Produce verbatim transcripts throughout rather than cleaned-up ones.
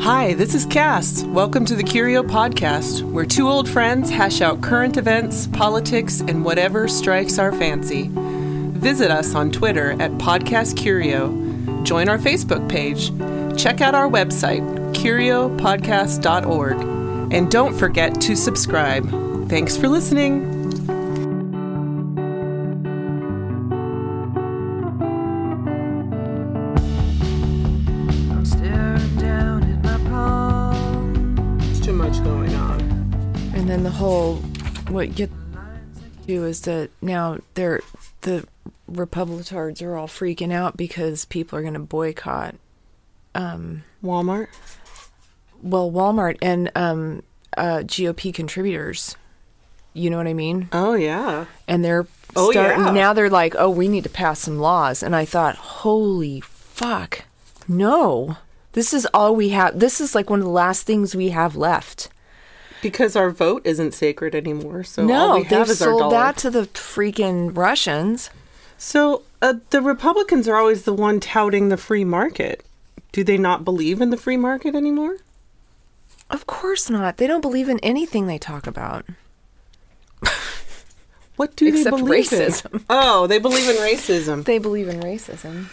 Hi, this is Cass. Welcome to the Curio Podcast, where two old friends hash out current events, politics, and whatever strikes our fancy. Visit us on Twitter at Podcast Curio. Join our Facebook page. Check out our website, curio podcast dot org. And don't forget to subscribe. Thanks for listening. And the whole, what you do is that now they're, the Republicards are all freaking out because people are going to boycott um, Walmart. Well, Walmart and um, uh, G O P contributors. You know what I mean? Oh yeah. And they're oh starting yeah. Now they're like, oh, we need to pass some laws. And I thought, holy fuck, no! This is all we have. This is like one of the last things we have left. Because our vote isn't sacred anymore, so no, all we have is our dollar. No, they've sold that to the freaking Russians. So uh, the Republicans are always the one touting the free market. Do they not believe in the free market anymore? Of course not. They don't believe in anything they talk about. What do Except they believe racism. in? Oh, they believe in racism. They believe in racism.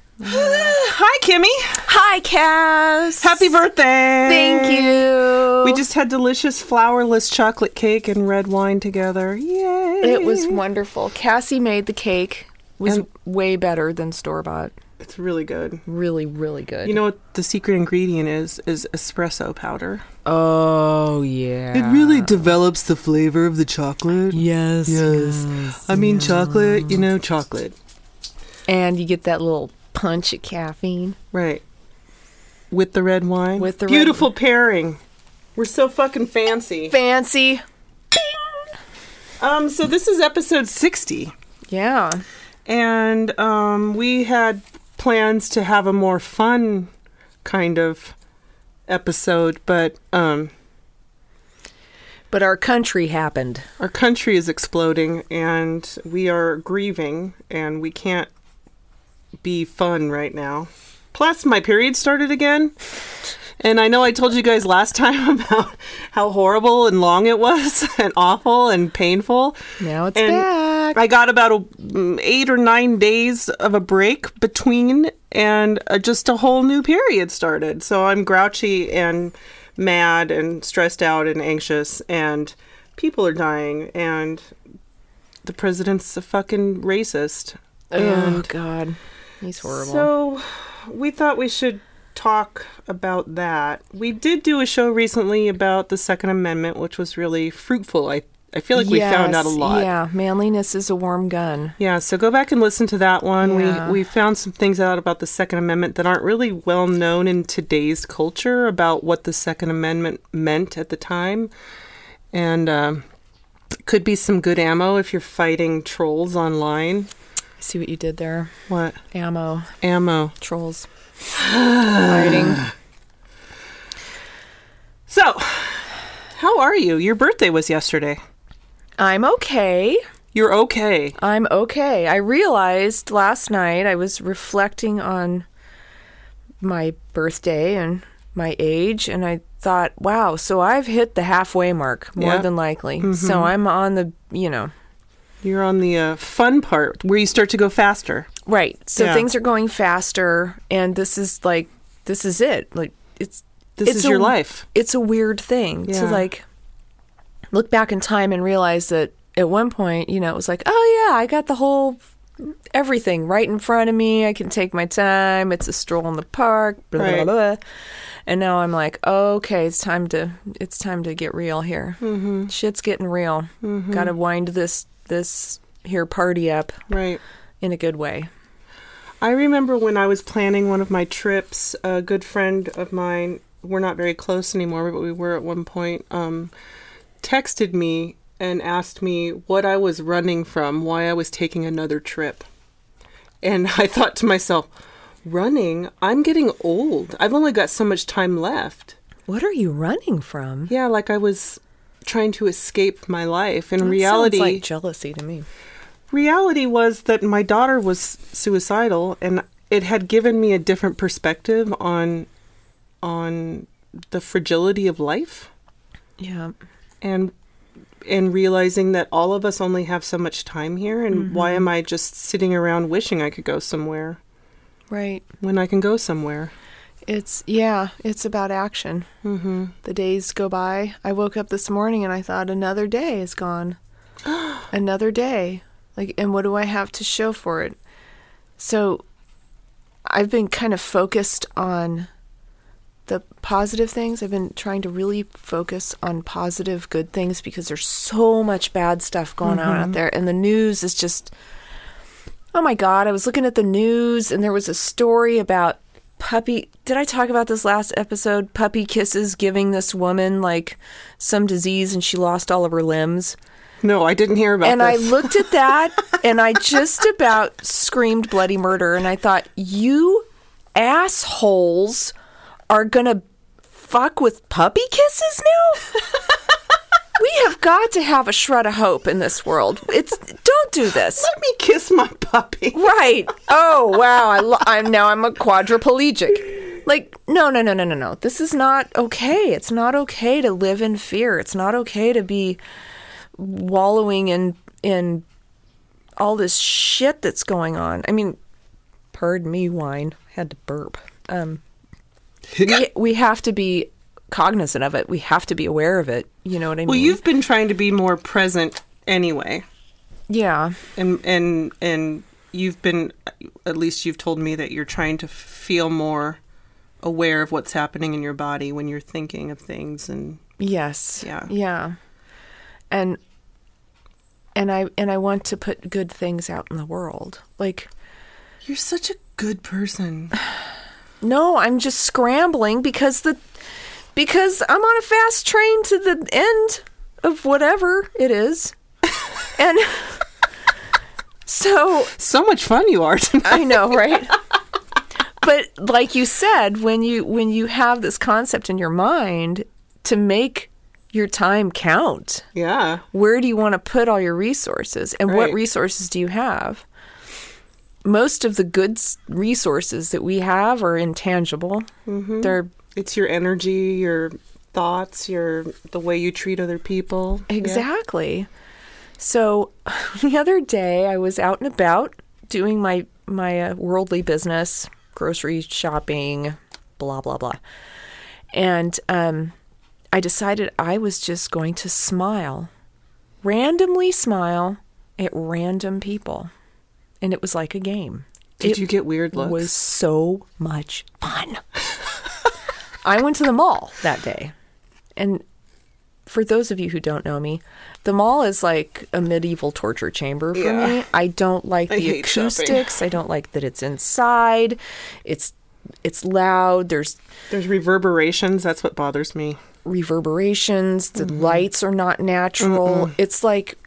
Hi, Kimmy. Hi, Cass. Happy birthday. Thank you. We just had delicious flourless chocolate cake and red wine together. Yay. It was wonderful. Cassie made the cake. It was and way better than store-bought. It's really good. Really, really good. You know what the secret ingredient is? Is espresso powder. Oh, yeah. It really develops the flavor of the chocolate. Yes. Yes. yes. I mean, chocolate, you know, chocolate. And you get that little punch of caffeine. Right. With the red wine. With the Beautiful red... pairing. We're so fucking fancy. Fancy. Bing! Um, so this is episode sixty. Yeah. And um, we had plans to have a more fun kind of episode, but um, but our country happened. Our country is exploding, and we are grieving, and we can't be fun right now. Plus, my period started again. And I know I told you guys last time about how horrible and long it was and awful and painful. Now it's and back. I got about a, eight or nine days of a break between, and uh, just a whole new period started. So I'm grouchy and mad and stressed out and anxious, and people are dying, and the president's a fucking racist. Oh, and God. He's horrible. So we thought we should talk about that. We did do a show recently about the Second Amendment, which was really fruitful. I I feel like we yes, found out a lot. Yeah, manliness is a warm gun. Yeah, so go back and listen to that one. Yeah. We we found some things out about the Second Amendment that aren't really well known in today's culture about what the Second Amendment meant at the time. And um, could be some good ammo if you're fighting trolls online. See what you did there? What? Ammo. Ammo. Trolls. Fighting. So, how are you? Your birthday was yesterday. I'm okay. You're okay. I'm okay. I realized last night I was reflecting on my birthday and my age, and I thought, wow, so I've hit the halfway mark, more yeah. than likely. Mm-hmm. So I'm on the, you know... You're on the uh, fun part where you start to go faster. Right. So yeah. things are going faster, and this is like, this is it. Like, it's This it's is a, your life. It's a weird thing yeah. to, like, look back in time and realize that at one point, you know, it was like, oh, yeah, I got the whole, everything right in front of me. I can take my time. It's a stroll in the park, blah, right. blah, blah. And now I'm like, okay, it's time to, it's time to get real here. Mm-hmm. Shit's getting real. Mm-hmm. Got to wind this this here party up right in a good way. I remember when I was planning one of my trips, a good friend of mine, we're not very close anymore, but we were at one point, um, texted me and asked me what I was running from, why I was taking another trip. And I thought to myself, running? I'm getting old. I've only got so much time left. What are you running from? Yeah, like I was trying to escape my life. In that reality, sounds like jealousy to me. Reality was that my daughter was suicidal, and it had given me a different perspective on on the fragility of life. Yeah. And and realizing that all of us only have so much time here, and mm-hmm. why am I just sitting around wishing I could go somewhere? Right. When I can go somewhere. It's, yeah, it's about action. Mm-hmm. The days go by. I woke up this morning and I thought, another day is gone. Another day. Like, and what do I have to show for it? So I've been kind of focused on the positive things. I've been trying to really focus on positive, good things, because there's so much bad stuff going mm-hmm. on out there. And the news is just, oh my God, I was looking at the news and there was a story about puppy. Did I talk about this last episode? Puppy kisses giving this woman like some disease and she lost all of her limbs. No, I didn't hear about and this. And I looked at that and I just about screamed bloody murder. And I thought, you assholes are going to fuck with puppy kisses now? We have got to have a shred of hope in this world. It's don't do this. Let me kiss my puppy. Right. Oh, wow. I lo- I'm now I'm a quadriplegic. Like, no, no, no, no, no, no. This is not okay. It's not okay to live in fear. It's not okay to be wallowing in in all this shit that's going on. I mean, pardon me, whine. I had to burp. Um we, we have to be cognizant of it. We have to be aware of it. You know what I mean? Well, you've been trying to be more present anyway. Yeah. And and and you've been, at least you've told me that you're trying to feel more aware of what's happening in your body when you're thinking of things. And yes. Yeah. Yeah. And and I and I want to put good things out in the world. Like, you're such a good person. No, I'm just scrambling because the because I'm on a fast train to the end of whatever it is. And so so much fun you are tonight. I know, right? But like you said, when you when you have this concept in your mind to make your time count. Yeah. Where do you want to put all your resources? And right. What resources do you have? Most of the good resources that we have are intangible. Mm-hmm. They're it's your energy, your thoughts, your the way you treat other people. Exactly. Yeah. So the other day I was out and about doing my my uh, worldly business, grocery shopping, blah blah blah, and um, I decided I was just going to smile, randomly smile at random people. And it was like a game. Did it you get weird looks? It was so much fun. I went to the mall that day. And for those of you who don't know me, the mall is like a medieval torture chamber for yeah. me. I don't like I the acoustics. Shopping. I don't like that it's inside. It's it's loud. There's There's reverberations. That's what bothers me. Reverberations. The mm-hmm. lights are not natural. Mm-mm. It's like...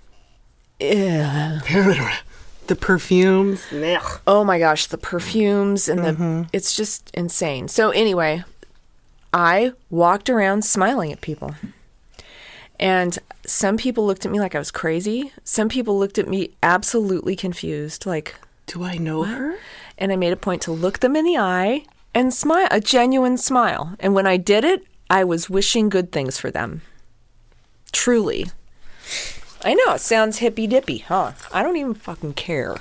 Ugh. The perfumes. Oh my gosh, the perfumes and mm-hmm. the it's just insane. So anyway, I walked around smiling at people. And some people looked at me like I was crazy. Some people looked at me absolutely confused, like, do I know what? her? And I made a point to look them in the eye and smile, a genuine smile. And when I did it, I was wishing good things for them. Truly. I know, it sounds hippy-dippy, huh? I don't even fucking care.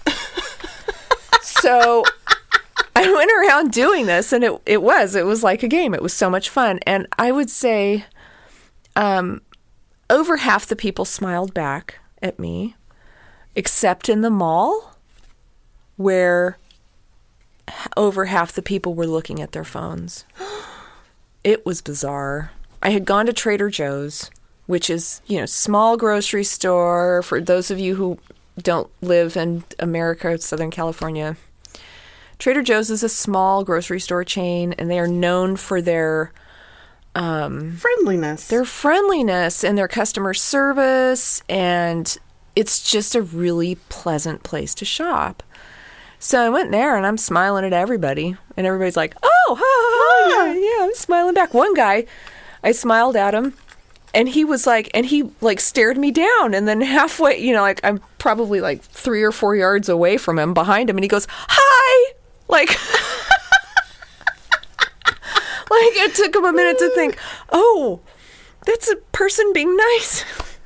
So I went around doing this, and it it was. It was like a game. It was so much fun. And I would say um, over half the people smiled back at me, except in the mall, where over half the people were looking at their phones. It was bizarre. I had gone to Trader Joe's, which is, you know, small grocery store. For those of you who don't live in America, Southern California, Trader Joe's is a small grocery store chain, and they are known for their um, friendliness. Their friendliness and their customer service, and it's just a really pleasant place to shop. So I went there, and I'm smiling at everybody, and everybody's like, "Oh, ha, ha, ha, yeah, yeah." I'm smiling back. One guy, I smiled at him. And he was like, and he like stared me down, and then halfway, you know, like I'm probably like three or four yards away from him, behind him, and he goes, "Hi," like, Like, it took him a minute to think, oh, that's a person being nice.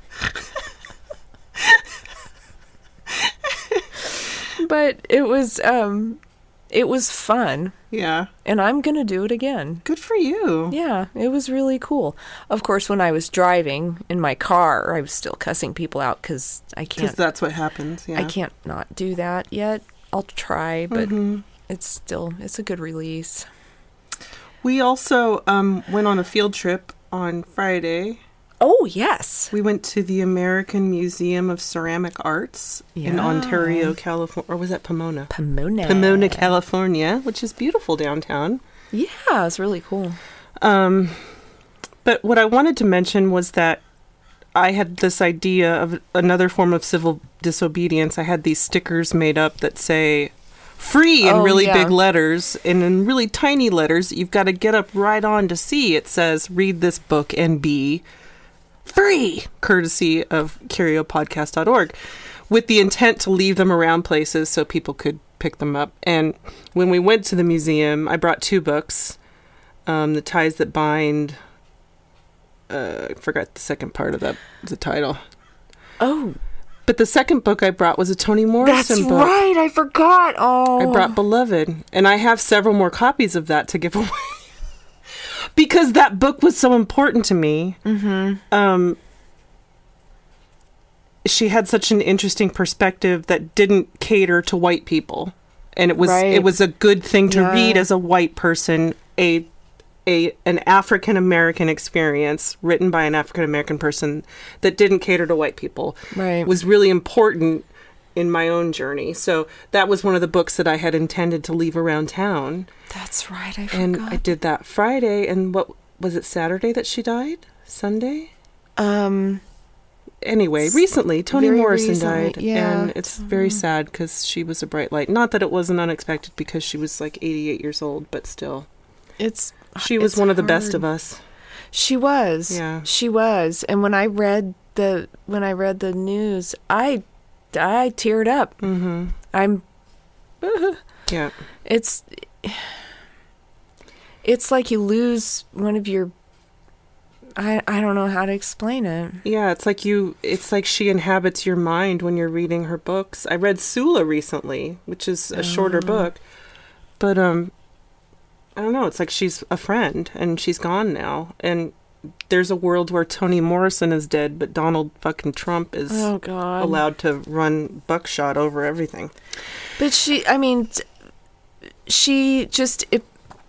But it was, um, it was fun. Yeah. And I'm going to do it again. Good for you. Yeah, it was really cool. Of course, when I was driving in my car, I was still cussing people out because I can't. Because that's what happens, yeah. I can't not do that yet. I'll try, but mm-hmm. it's still, it's a good release. We also um, went on a field trip on Friday. Oh, yes. We went to the American Museum of Ceramic Arts yeah. in Ontario, California. Or was that Pomona? Pomona. Pomona, California, which is beautiful downtown. Yeah, it's really cool. Um, but what I wanted to mention was that I had this idea of another form of civil disobedience. I had these stickers made up that say free in oh, really yeah. big letters, and in really tiny letters you've got to get up right on to see. It says read this book and be free, courtesy of curio podcast dot org, with the intent to leave them around places so people could pick them up. And when we went to the museum, I brought two books, um, The Ties That Bind. Uh, I forgot the second part of that, the title. Oh. But the second book I brought was a Toni Morrison That's book. That's right, I forgot. Oh. I brought Beloved, and I have several more copies of that to give away. Because that book was so important to me. Mm-hmm. Um, she had such an interesting perspective that didn't cater to white people, and it was right. it was a good thing to yeah. read as a white person. A a an African American experience written by an African American person that didn't cater to white people. Right. Was really important in my own journey. So that was one of the books that I had intended to leave around town. That's right, I forgot. And I did that Friday, and what was it, Saturday that she died? Sunday? Um. Anyway, recently, Toni Morrison recently, died, yeah. and it's very sad because she was a bright light. Not that it wasn't unexpected because she was like eighty-eight years old, but still. It's She was it's one of the hard. best of us. She was. Yeah. She was. And when I read the when I read the news, I I teared up. Mm-hmm. I'm Yeah. It's it's like you lose one of your I I don't know how to explain it. Yeah, it's like you it's like she inhabits your mind when you're reading her books. I read Sula recently, which is a oh. shorter book. But um I don't know, it's like she's a friend and she's gone now. And there's a world where Toni Morrison is dead, but Donald fucking Trump is oh, God. allowed to run buckshot over everything. But she, I mean, she just, it,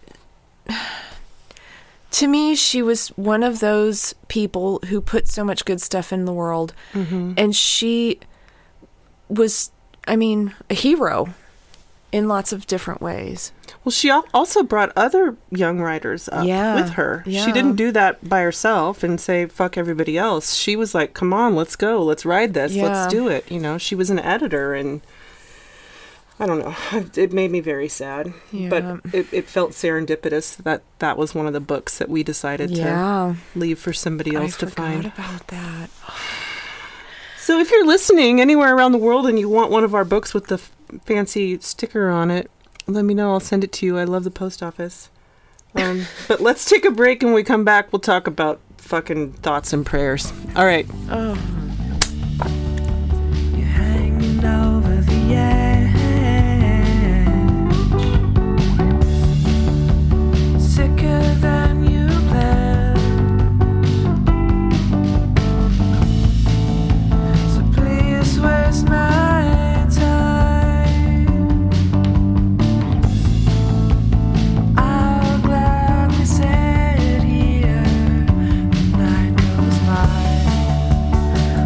to me, she was one of those people who put so much good stuff in the world. Mm-hmm. And she was, I mean, a hero in lots of different ways. Well, she also brought other young writers up yeah, with her. Yeah. She didn't do that by herself and say, fuck everybody else. She was like, come on, let's go. Let's ride this. Yeah. Let's do it. You know, she was an editor, and I don't know. It made me very sad. Yeah. But it, it felt serendipitous that that was one of the books that we decided yeah. to leave for somebody else I to find. I forgot about that. So if you're listening anywhere around the world and you want one of our books with the f- fancy sticker on it, let me know. I'll send it to you. I love the post office. Um, but let's take a break, and when we come back, we'll talk about fucking thoughts and prayers. All right. Oh. You're hanging over the edge, sicker than you planned. So please waste my time. I'll gladly sit here. The night goes by.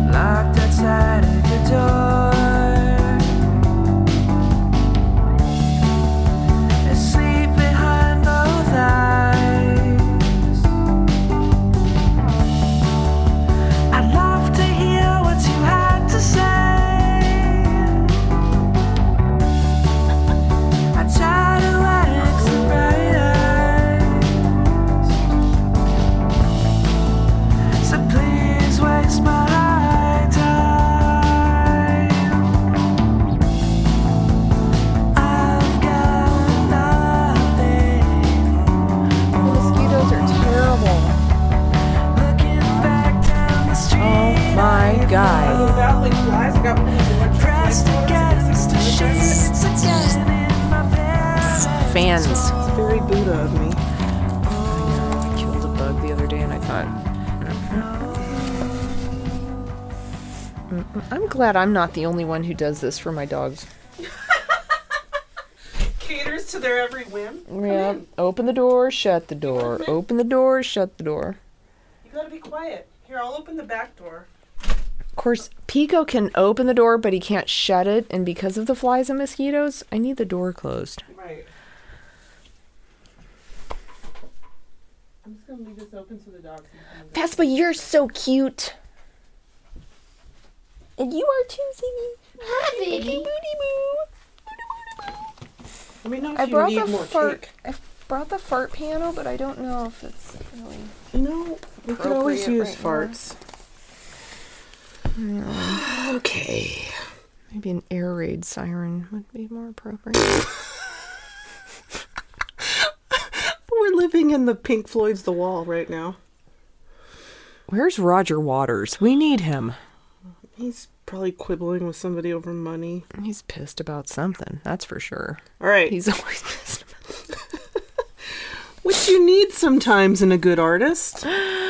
hands. It's very Buddha of me. I killed a bug the other day and I thought, mm-mm. I'm glad I'm not the only one who does this for my dogs. Caters to their every whim. Yeah. Open the door, shut the door. Open the door, shut the door. You gotta be quiet. Here, I'll open the back door. Of course, Pico can open the door, but he can't shut it. And because of the flies and mosquitoes, I need the door closed. Right. I'm just gonna leave this open so the dogs can come in. Vespa, you're so cute. And you are too, Ziggy. Hi, Booty baby. boo. Let me know if I you brought need the more fart. cake. I brought the fart piano, but I don't know if it's really. You know, we could always appropriate use right now. farts. Okay. Maybe an air raid siren would be more appropriate. We're living in the Pink Floyd's The Wall right now. Where's Roger Waters? We need him. He's probably quibbling with somebody over money. He's pissed about something, that's for sure. All right. He's always pissed about Which you need sometimes in a good artist.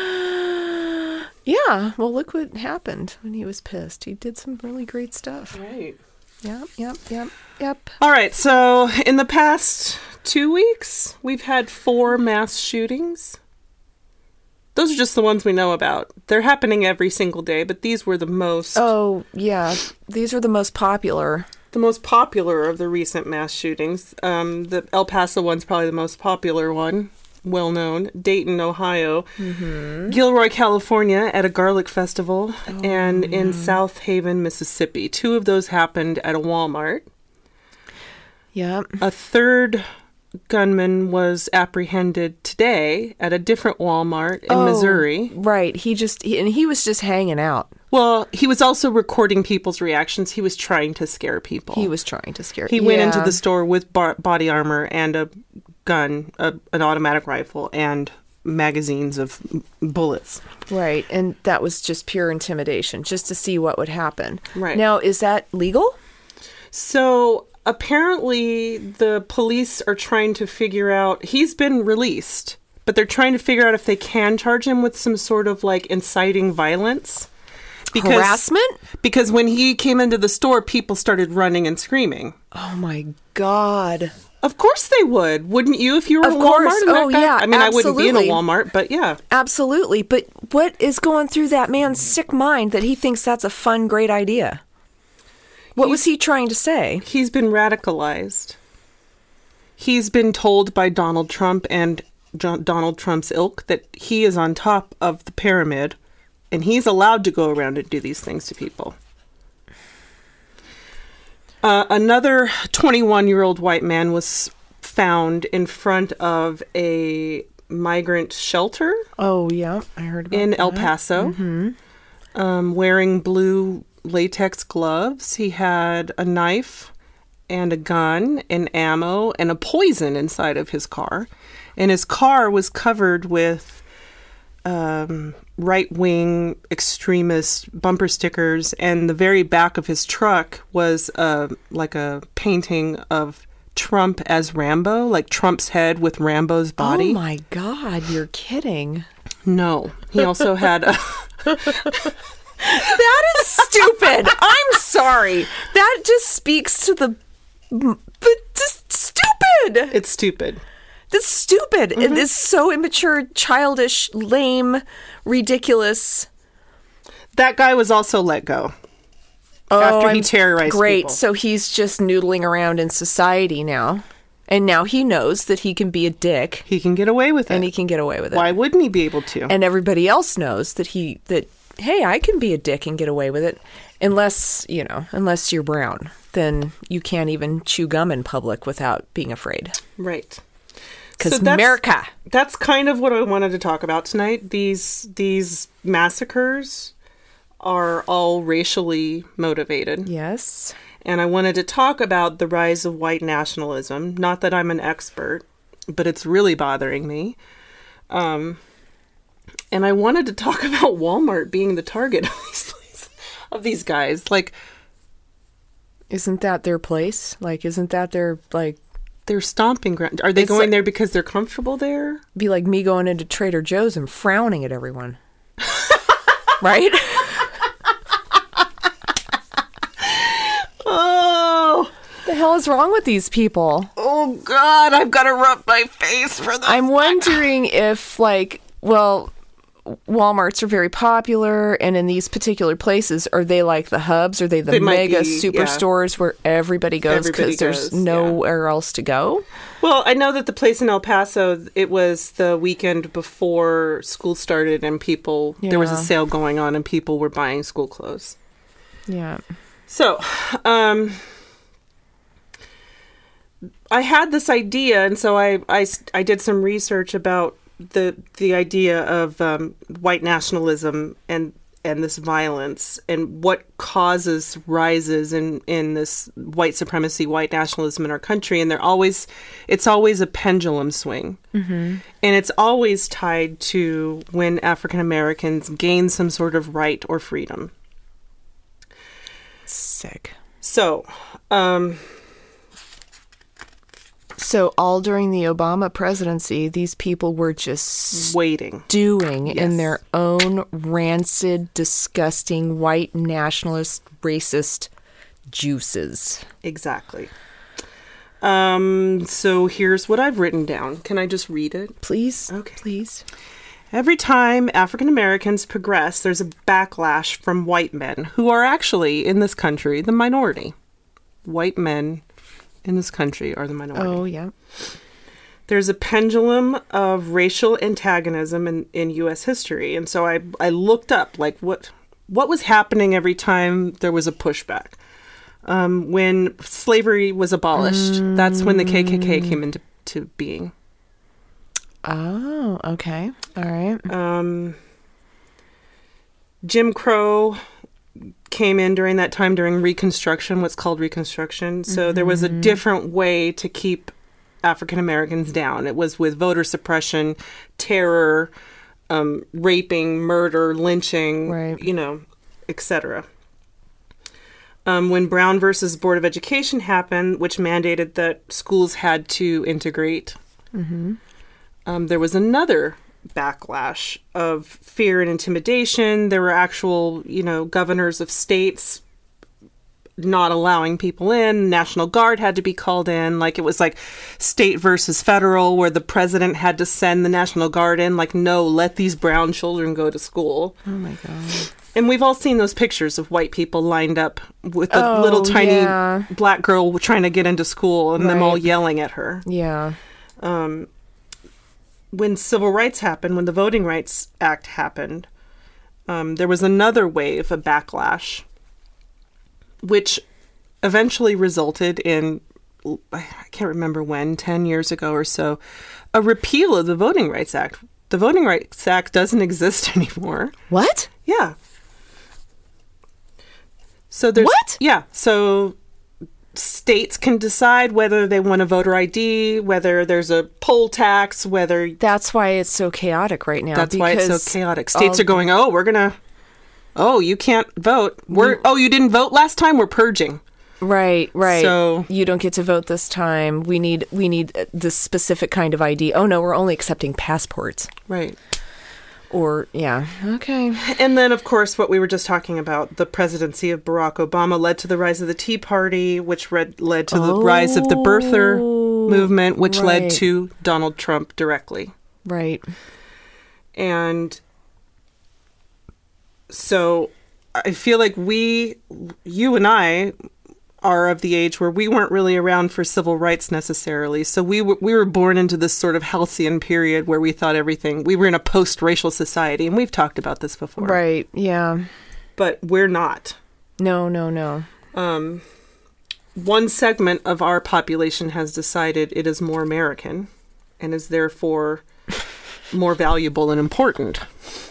Yeah, well, look what happened when he was pissed. He did some really great stuff. Right. Yep, yep, yep, yep. All right. So in the past two weeks, we've had four mass shootings. Those are just the ones we know about. They're happening every single day, but these were the most Oh, yeah. These are the most popular. the most popular of the recent mass shootings. Um, the El Paso one's probably the most popular one, well known. Dayton, Ohio, Gilroy, California, at a garlic festival, and in South Haven, Mississippi. Two of those happened at a Walmart. Yep. A third gunman was apprehended today at a different Walmart in Oh, Missouri. Right. He just, he, and he was just hanging out. Well, he was also recording people's reactions. He was trying to scare people. He was trying to scare. He went Yeah. into the store with bar- body armor and a gun, a, an automatic rifle, and magazines of m- bullets. Right. And that was just pure intimidation, just to see what would happen. Right. Now, is that legal? So apparently the police are trying to figure out, he's been released, but they're trying to figure out if they can charge him with some sort of like inciting violence. Because, Harassment? Because when he came into the store, people started running and screaming. Oh, my God. Of course they would. Wouldn't you if you were Of at a course. Walmart? and that Oh, guy- yeah, I mean, I wouldn't be in a absolutely. Walmart, but yeah. Absolutely. But what is going through that man's sick mind that he thinks that's a fun, great idea? What was he trying to say? He's been radicalized. He's been told by Donald Trump and John, Donald Trump's ilk that he is on top of the pyramid and he's allowed to go around and do these things to people. Uh, another twenty-one-year-old white man was found in front of a migrant shelter Oh, yeah. I heard about in that. El Paso, um, wearing blue latex gloves. He had a knife and a gun and ammo and a poison inside of his car. And his car was covered with um, right-wing extremist bumper stickers. And the very back of his truck was uh, like a painting of Trump as Rambo, like Trump's head with Rambo's body. Oh, my God. You're kidding. No. He also had a... That is stupid. I'm sorry. That just speaks to the... But just stupid. It's stupid. That's stupid. It is so immature, childish, lame, ridiculous. That guy was also let go. Oh, After he I'm- terrorized Great. people. So he's just noodling around in society now. And now he knows that he can be a dick He can get away with it. and he can get away with it. Why wouldn't he be able to? And everybody else knows that he that hey, I can be a dick and get away with it. Unless, you know, unless you're brown, then you can't even chew gum in public without being afraid. Right. Because So that's- America. That's kind of what I wanted to talk about tonight. These these massacres are all racially motivated. Yes. And I wanted to talk about the rise of white nationalism. Not that I'm an expert, but it's really bothering me. Um, and I wanted to talk about Walmart being the target of these, of these guys. Like, Isn't that their place? Like, isn't that their, like, their stomping ground. Are they It's going like- there because they're comfortable there? Be like me going into Trader Joe's and frowning at everyone. Right? Oh, The hell is wrong with these people? oh God! I've got to rub my face for that. I'm wondering if, like, well, Walmarts are very popular, and in these particular places, are they like the hubs? Are they the They might mega be, superstores where everybody goes Everybody because there's goes, nowhere else to go? Well, I know that the place in El Paso, it was the weekend before school started, and people there was a Yeah. sale going on, and people were buying school clothes. Yeah. So, um, I had this idea, and so I, I, I did some research about the the idea of um, white nationalism and and this violence and what causes rises in, in this white supremacy, white nationalism in our country. And they're always, it's always a pendulum swing. Mm-hmm. And it's always tied to when African Americans gain some sort of right or freedom. Sick. So, um, So all during the Obama presidency, these people were just waiting. stewing Yes. in their own rancid, disgusting, white nationalist, racist juices. Exactly. Um, so here's what I've written down. Can I just read it? Please, Okay. please. Every time African Americans progress, there's a backlash from white men who are actually, in this country, the minority. White men in this country are the minority. Oh, yeah. There's a pendulum of racial antagonism in, in U S history. And so I, I looked up, like, what what was happening every time there was a pushback. Um, when slavery was abolished, mm. that's when the K K K came into to being. Oh, okay. All right. Um, Jim Crow came in during that time during Reconstruction, what's called Reconstruction. So mm-hmm. there was a different way to keep African Americans down. It was with voter suppression, terror, um, raping, murder, lynching, right. you know, et cetera. Um, when Brown versus Board of Education happened, which mandated that schools had to integrate, mm-hmm. um, there was another backlash of fear and intimidation. There were actual, you know, governors of states not allowing people in. National Guard had to be called in. Like, it was like state versus federal, where the president had to send the National Guard in. Like, no, let these brown children go to school. Oh, my God. And we've all seen those pictures of white people lined up with a oh, little tiny yeah. black girl trying to get into school and right. them all yelling at her. Yeah. Um, when civil rights happened, when the Voting Rights Act happened, um, there was another wave, a backlash, which eventually resulted in, I can't remember when, ten years ago or so, a repeal of the Voting Rights Act. The Voting Rights Act doesn't exist anymore. What? Yeah. So there's What? Yeah. So states can decide whether they want a voter I D, whether there's a poll tax, whether That's why it's so chaotic right now. that's why it's because so chaotic. States all- are going, oh, we're gonna, oh, you can't vote. We're, oh, you didn't vote last time. We're purging. Right, right. So- you don't get to vote this time. We need we need this specific kind of I D. Oh no, we're only accepting passports. Right. Or yeah, okay. And then, of course, what we were just talking about, the presidency of Barack Obama led to the rise of the Tea Party, which read, led to the rise of the birther movement, which led right. to Donald Trump directly. Right. And so I feel like we, you and I, are of the age where we weren't really around for civil rights necessarily. So we w- we were born into this sort of halcyon period where we thought everything, we were in a post-racial society, and we've talked about this before. Right, yeah. But we're not. No, no, no. Um, one segment of our population has decided it is more American and is therefore more valuable and important.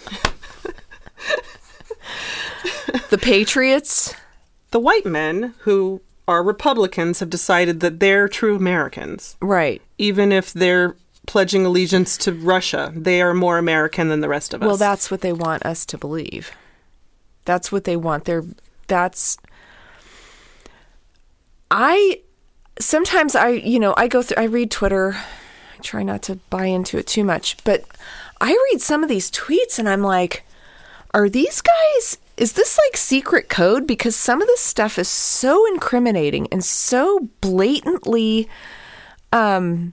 The Patriots? The white men who are Republicans have decided that they're true Americans. Right. Even if they're pledging allegiance to Russia, they are more American than the rest of us. Well, that's what they want us to believe. That's what they want. They're, that's... I... sometimes I, you know, I go through, I read Twitter. I try not to buy into it too much, but I read some of these tweets and I'm like, are these guys, is this like secret code? Because some of this stuff is so incriminating and so blatantly, um,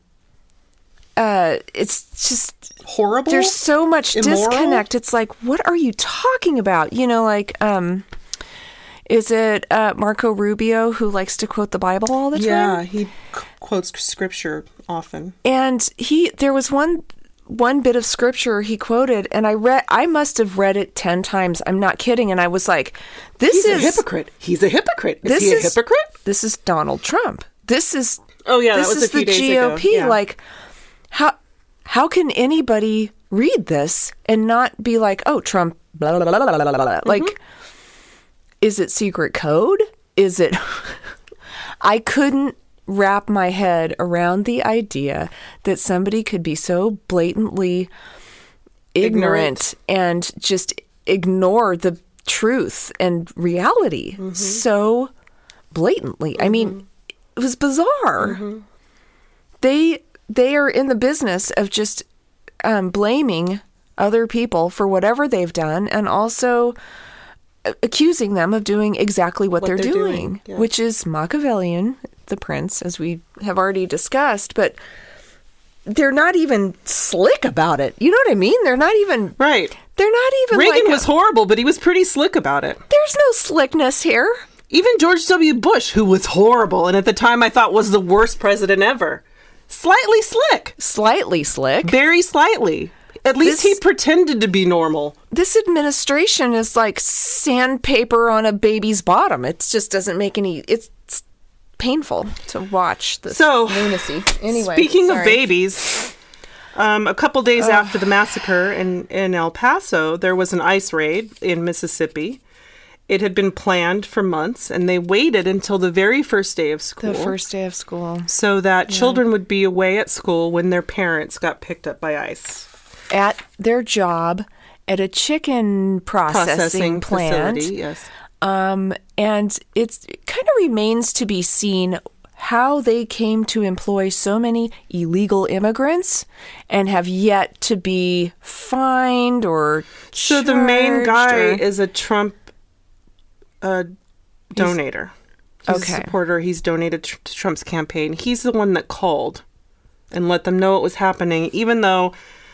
uh, it's just Horrible? There's so much Immoral? disconnect. It's like, what are you talking about? You know, like, um, is it uh, Marco Rubio who likes to quote the Bible all the time? Yeah, he c- quotes scripture often. And he, there was one, one bit of scripture he quoted, and I read, I must have read it ten times. I'm not kidding. And I was like, this He's is a hypocrite. He's a hypocrite. Is this he a is- hypocrite? This is Donald Trump. This is, Oh yeah, this that was is a few the days G O P. ago. Yeah. Like, how, how can anybody read this and not be like, oh, Trump, blah, blah, blah, blah, blah, blah, blah. Mm-hmm. Like, is it secret code? Is it, I couldn't wrap my head around the idea that somebody could be so blatantly ignorant, Ignorant. and just ignore the truth and reality Mm-hmm. so blatantly. I mean, it was bizarre. Mm-hmm. They they are in the business of just um, blaming other people for whatever they've done, and also a- accusing them of doing exactly what, What they're, they're doing, doing, yeah. which is Machiavellian, the prince, as we have already discussed. But they're not even slick about it. You know what I mean? They're not even. Right. They're not even. Reagan like was a- horrible, but he was pretty slick about it. There's no slickness here. Even George W. Bush, who was horrible and at the time I thought was the worst president ever, slightly slick. Slightly slick. Very slightly. At least This- he pretended to be normal. This administration is like sandpaper on a baby's bottom. It just doesn't make any. It's painful to watch this So, lunacy. Anyway, speaking of sorry. babies, um, a couple days after the massacre in, in El Paso, there was an ICE raid in Mississippi. It had been planned for months, and they waited until the very first day of school. The first day of school. So that children would be away at school when their parents got picked up by ICE. At their job at a chicken processing, Processing plant. facility, yes. Um, and it's, it kind of remains to be seen how they came to employ so many illegal immigrants and have yet to be fined or So the main charged guy or- is a Trump uh, donator. He's Okay. a supporter. He's donated tr- to Trump's campaign. He's the one that called and let them know what was happening, even though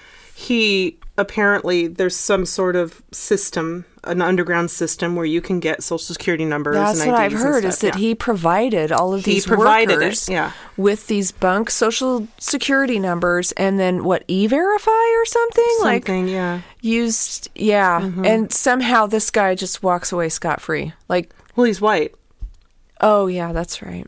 he apparently there's some sort of system, an underground system where you can get social security numbers That's and what I I've Ds heard and is stuff. that Yeah. he provided all of He these provided it, workers yeah. with these bunk social security numbers, and then what, E-Verify or something? Like Something, yeah. used, yeah. Mm-hmm. And somehow this guy just walks away scot-free. Like, Well, he's white. oh yeah, that's right.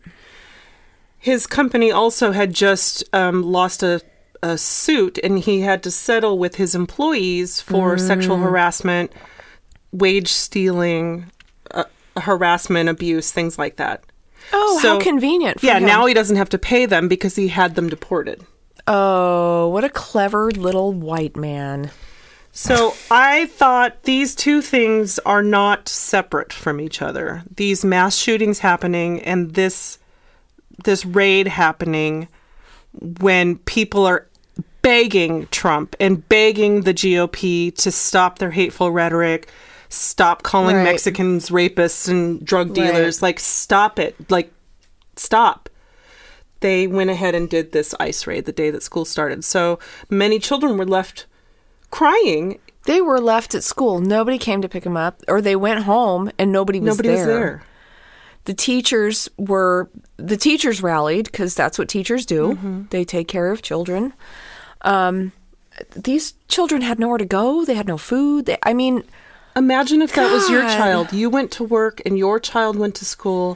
His company also had just um, lost a, a suit, and he had to settle with his employees for sexual harassment, wage stealing, uh, harassment, abuse, things like that. Oh, So- how convenient for Yeah, him. now he doesn't have to pay them because he had them deported. Oh, what a clever little white man. So I thought these two things are not separate from each other. These mass shootings happening and this this raid happening when people are begging Trump and begging the G O P to stop their hateful rhetoric, stop calling Right. Mexicans rapists and drug dealers, Right. like stop it, like stop. They went ahead and did this ICE raid the day that school started. So many children were left crying. They were left at school. Nobody came to pick them up, or they went home and nobody was Nobody there. was there. The teachers were the teachers rallied because that's what teachers do. Mm-hmm. They take care of children. Um, these children had nowhere to go. They had no food. They, I mean, Imagine if that was your God. child. You went to work and your child went to school.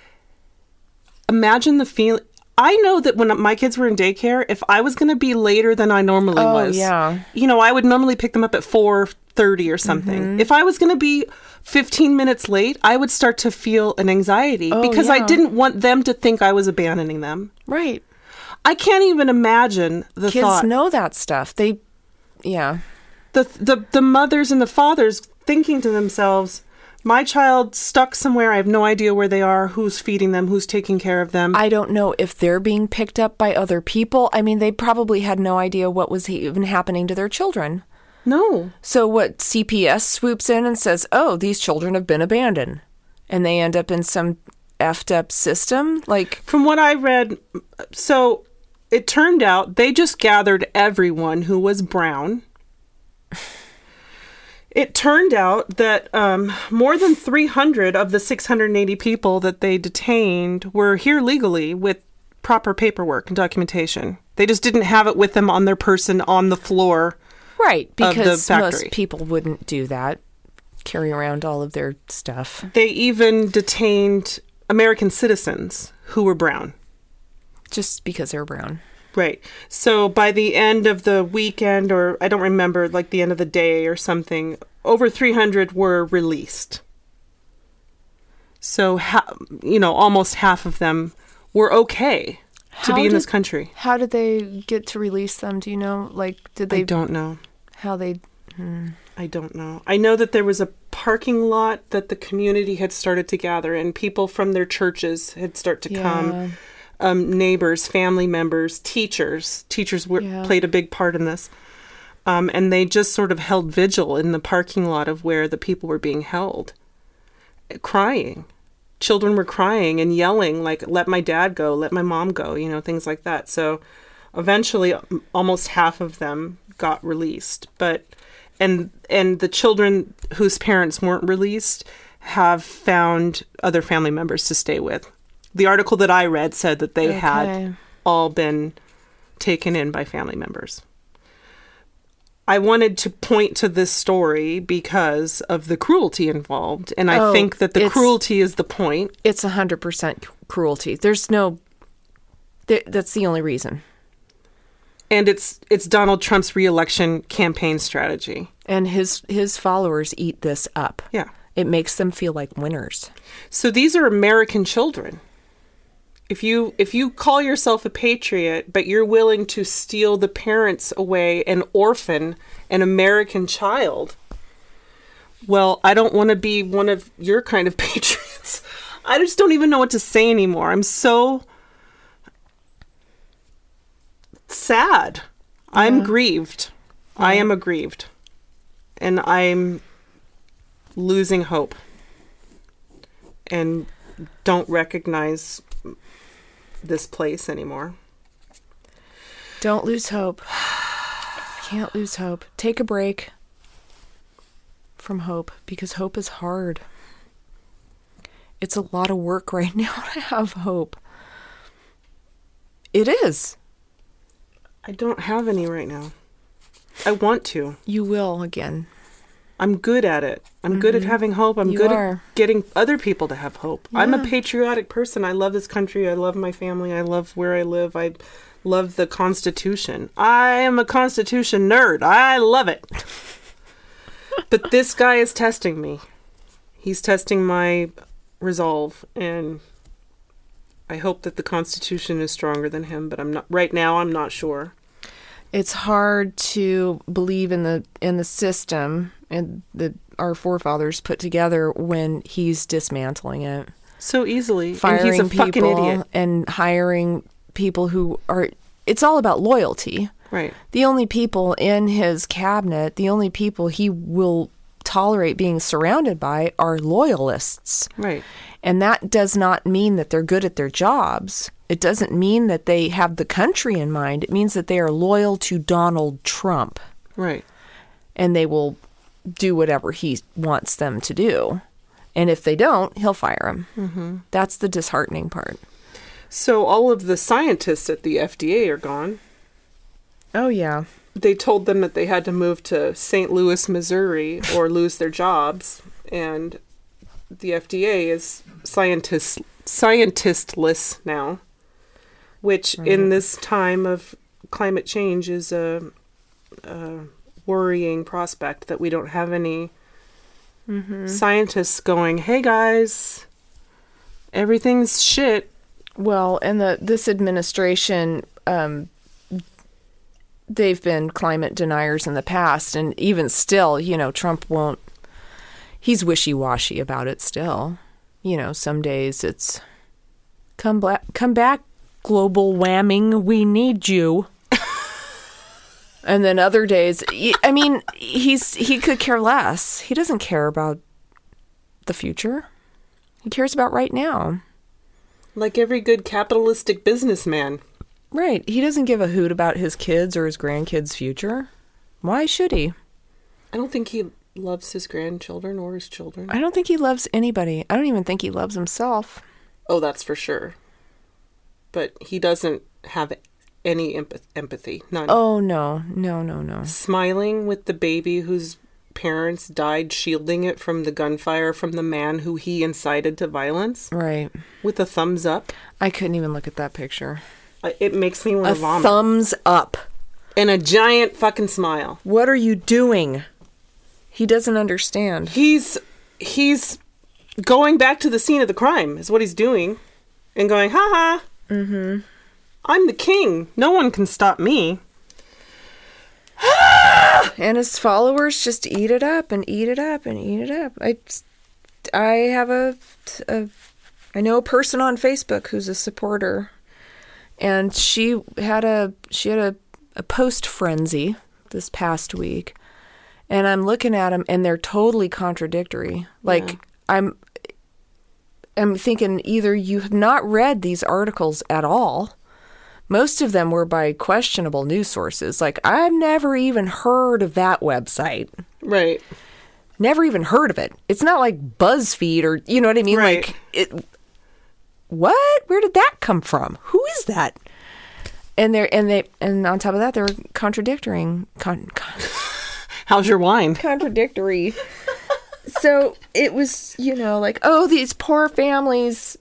Imagine the feeling. I know that when my kids were in daycare, if I was going to be later than I normally Oh, was, yeah. you know, I would normally pick them up at four thirty or something. Mm-hmm. If I was going to be fifteen minutes late, I would start to feel an anxiety Oh, because I yeah. didn't want them to think I was abandoning them. right. I can't even imagine the Kids thought. know that stuff. They, yeah. the the the mothers and the fathers thinking to themselves, My child stuck somewhere. I have no idea where they are, who's feeding them, who's taking care of them. I don't know if they're being picked up by other people. I mean, they probably had no idea what was even happening to their children. No. So what, C P S swoops in and says, oh, these children have been abandoned. And they end up in some effed up system? Like, From what I read, so it turned out they just gathered everyone who was brown. It turned out that um, more than three hundred of the six hundred eighty people that they detained were here legally with proper paperwork and documentation. They just didn't have it with them on their person on the floor. right, Of the because factory. most people wouldn't do that, carry around all of their stuff. They even detained American citizens who were brown. Just because they're brown. Right. So by the end of the weekend, or I don't remember, like the end of the day or something, over three hundred were released. So, ha- you know, almost half of them were okay to How be in did- this country. How did they get to release them? Do you know? Like, did I they, don't know. how they, I don't know. I know that there was a parking lot that the community had started to gather, and people from their churches had started to come. Yeah. Um, neighbors, family members, teachers. Teachers were, Yeah. played a big part in this. Um, and they just sort of held vigil in the parking lot of where the people were being held, crying. Children were crying and yelling, like, let my dad go, let my mom go, you know, things like that. So eventually um, almost half of them got released. But and and the children whose parents weren't released have found other family members to stay with. The article that I read said that they Okay. had all been taken in by family members. I wanted to point to this story because of the cruelty involved, and I Oh, think that the it's- cruelty is the point. It's one hundred percent cruelty. There's no, th- that's the only reason. And it's it's Donald Trump's reelection campaign strategy. And his his followers eat this up. Yeah. It makes them feel like winners. So these are American children. If you if you call yourself a patriot, but you're willing to steal the parents away and orphan an American child, well, I don't want to be one of your kind of patriots. I just don't even know what to say anymore. I'm so sad. I'm grieved. I am aggrieved. And I'm losing hope. And don't recognize this place anymore. Don't lose hope. Can't lose hope. Take a break from hope, because hope is hard. It's a lot of work right now to have hope. It is. I don't have any right now. I want to. You will again. I'm good at it. I'm good at having hope. I'm You good are. at getting other people to have hope. I'm a Yeah. patriotic person. I love this country. I love my family. I love where I live. I love the Constitution. I am a Constitution nerd. I love it. But this guy is testing me. He's testing my resolve, and I hope that the Constitution is stronger than him, but I'm not right now. I'm not sure. It's hard to believe in the in the system and that our forefathers put together when he's dismantling it, So easily. firing and he's a fucking people idiot. and hiring people who are. It's all about loyalty. Right. The only people in his cabinet, the only people he will tolerate being surrounded by are loyalists. Right. And that does not mean that they're good at their jobs. It doesn't mean that they have the country in mind. It means that they are loyal to Donald Trump, Right. and they will do whatever he wants them to do. And if they don't, he'll fire them. Mm-hmm. That's the disheartening part. So all of the scientists at the F D A are gone. Oh, yeah. They told them that they had to move to Saint Louis, Missouri, or lose their jobs. And the F D A is scientist scientistless now, which in this time of climate change is a, a worrying prospect that we don't have any scientists going, hey guys, everything's shit. Well, and the this administration, um, they've been climate deniers in the past, and even still, you know, Trump won't. he's wishy-washy about it still. You know, some days it's come back, come back, global whamming, we need you. And then other days, I mean, he's he could care less. He doesn't care about the future. He cares about right now. Like every good capitalistic businessman. Right. He doesn't give a hoot about his kids or his grandkids' future. Why should he? I don't think he loves his grandchildren or his children. I don't think he loves anybody. I don't even think he loves himself. Oh, that's for sure. But he doesn't have any empath- empathy. None. Oh, no. No, no, no. Smiling with the baby whose parents died, shielding it from the gunfire from the man who he incited to violence. Right. With a thumbs up. I couldn't even look at that picture. It makes me want A to vomit. thumbs up. And a giant fucking smile. What are you doing? He doesn't understand. He's he's going back to the scene of the crime is what he's doing. And going, ha ha. Mm-hmm. I'm the king. No one can stop me. And his followers just eat it up and eat it up and eat it up. I, I have a, a, I know a person on Facebook who's a supporter, and she had a, she had a, a post frenzy this past week, and I'm looking at them and they're totally contradictory. Like Yeah. I'm, I'm thinking either you have not read these articles at all. Most of them were by questionable news sources. Like, I've never even heard of that website. Right. Never even heard of it. It's not like BuzzFeed or, you know what I mean? Right. Like, it, what? Where did that come from? Who is that? And they're, and they, and on top of that, they were contradicting, con, con, How's your wine? contradictory. So it was, you know, like, oh, these poor families.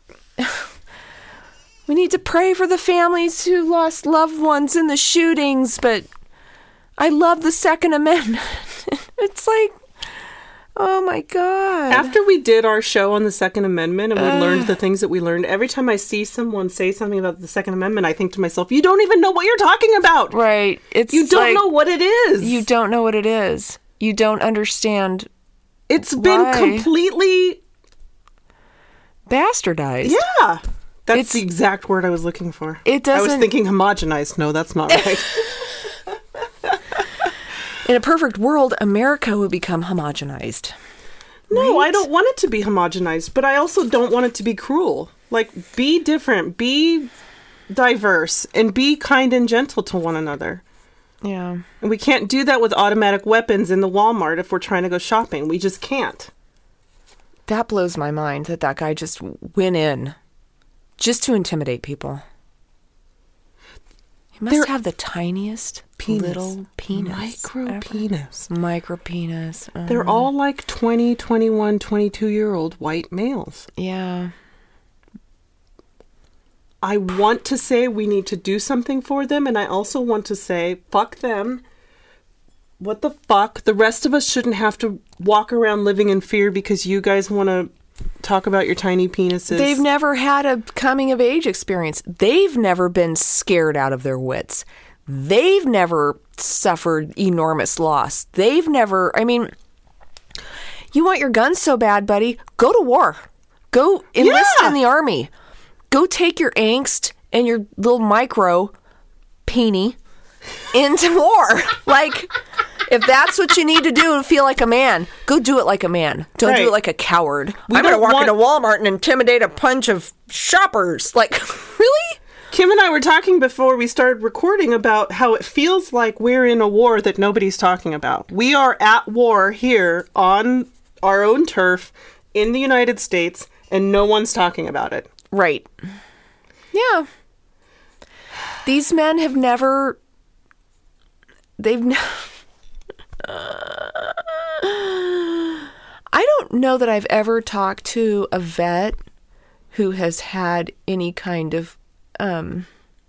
We need to pray for the families who lost loved ones in the shootings, but I love the Second Amendment. It's like, oh my God. After we did our show on the Second Amendment and we uh, learned the things that we learned, every time I see someone say something about the Second Amendment, I think to myself, you don't even know what you're talking about. Right. It's You don't like, know what it is. You don't know what it is. You don't understand. It's been why. completely bastardized. Yeah. That's It's, the exact word I was looking for. It doesn't. I was thinking homogenized. No, that's not right. In a perfect world, America would become homogenized. No, Right? I don't want it to be homogenized, but I also don't want it to be cruel. Like, be different, be diverse, and be kind and gentle to one another. Yeah. And we can't do that with automatic weapons in the Walmart if we're trying to go shopping. We just can't. That blows my mind that that guy just went in just to intimidate people. He must They're- have the tiniest Penis. little penis. Micro ever. penis. Micro penis. Uh, They're all like twenty, twenty-one, twenty-two-year-old white males. Yeah. I want to say we need to do something for them, and I also want to say, fuck them. What the fuck? The rest of us shouldn't have to walk around living in fear because you guys want to talk about your tiny penises. They've never had a coming of age experience. They've never been scared out of their wits. They've never suffered enormous loss. They've never, I mean, you want your guns so bad, buddy? Go to war. Go enlist Yeah. in the army. Go take your angst and your little micro peenie into war. Like, if that's what you need to do to feel like a man, go do it like a man. Don't do Right. it like a coward. We I'm going to don't walk want- into Walmart and intimidate a bunch of shoppers. Like, really? Kim and I were talking before we started recording about how it feels like we're in a war that nobody's talking about. We are at war here on our own turf in the United States, and no one's talking about it. Right. Yeah. These men have never. They've. Ne- I don't know that I've ever talked to a vet who has had any kind of um,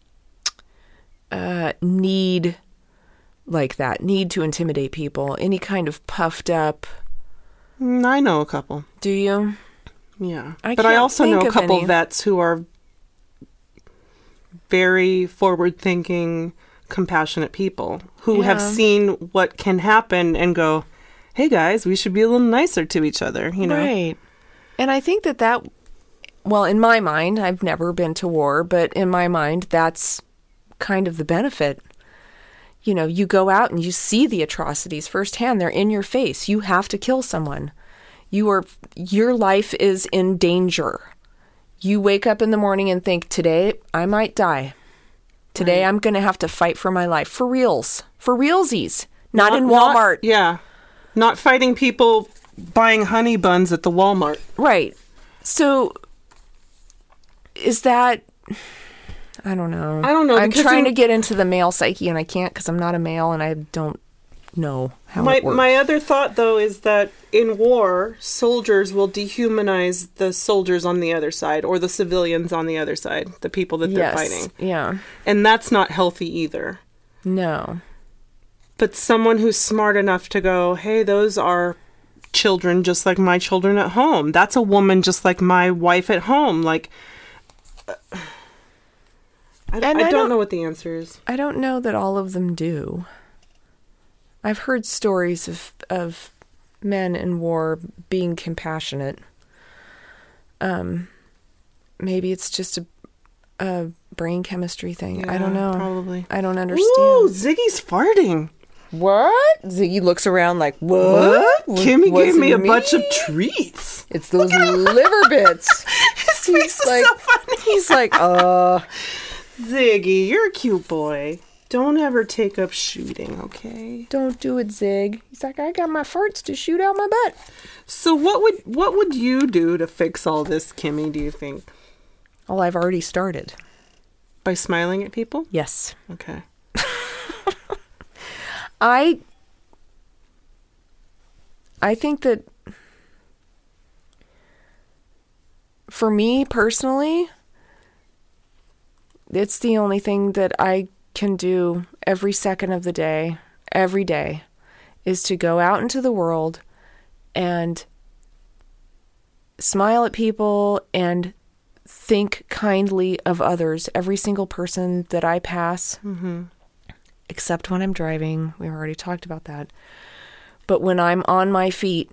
uh, need like that, need to intimidate people, any kind of puffed up. Mm, I know a couple. Do you? Yeah. I but I can't also think know a of couple any. vets who are very forward-thinking, compassionate people who have Yeah. seen what can happen and go, hey guys, we should be a little nicer to each other, you know? Right. And I think that that, well, in my mind, I've never been to war, but in my mind, that's kind of the benefit. You know, you go out and you see the atrocities firsthand. They're in your face. You have to kill someone. You are, your life is in danger. You wake up in the morning and think, today I might die. Today right. I'm going to have to fight for my life. For reals. For realsies. Not, not in Walmart. Not, yeah. Not fighting people buying honey buns at the Walmart. Right. So, is that... I don't know. I don't know. I'm trying in, to get into the male psyche, and I can't because I'm not a male, and I don't know how my, it works. My other thought, though, is that in war, soldiers will dehumanize the soldiers on the other side, or the civilians on the other side, the people that they're yes. fighting. Yeah. And that's not healthy either. No. But someone who's smart enough to go, hey, those are children just like my children at home. That's a woman just like my wife at home. Like... Uh, I, I, don't, I don't know what the answer is. I don't know that all of them do. I've heard stories of of men in war being compassionate. Um, maybe it's just a, a brain chemistry thing. Yeah, I don't know. Probably. I don't understand. Ooh, Ziggy's farting. What? Ziggy looks around like, what? what? Kimmy What's gave me a me? bunch of treats. It's those liver bits. His face is like, so funny. He's like, uh... Ziggy, you're a cute boy. Don't ever take up shooting, okay? Don't do it, Zig. He's like, I got my farts to shoot out my butt. So what would what would you do to fix all this, Kimmy, do you think? Well, I've already started. By smiling at people? Yes. Okay. I I think that for me personally, it's the only thing that I can do every second of the day, every day, is to go out into the world and smile at people and think kindly of others. Every single person that I pass, mm-hmm. except when I'm driving. We've already talked about that. But when I'm on my feet,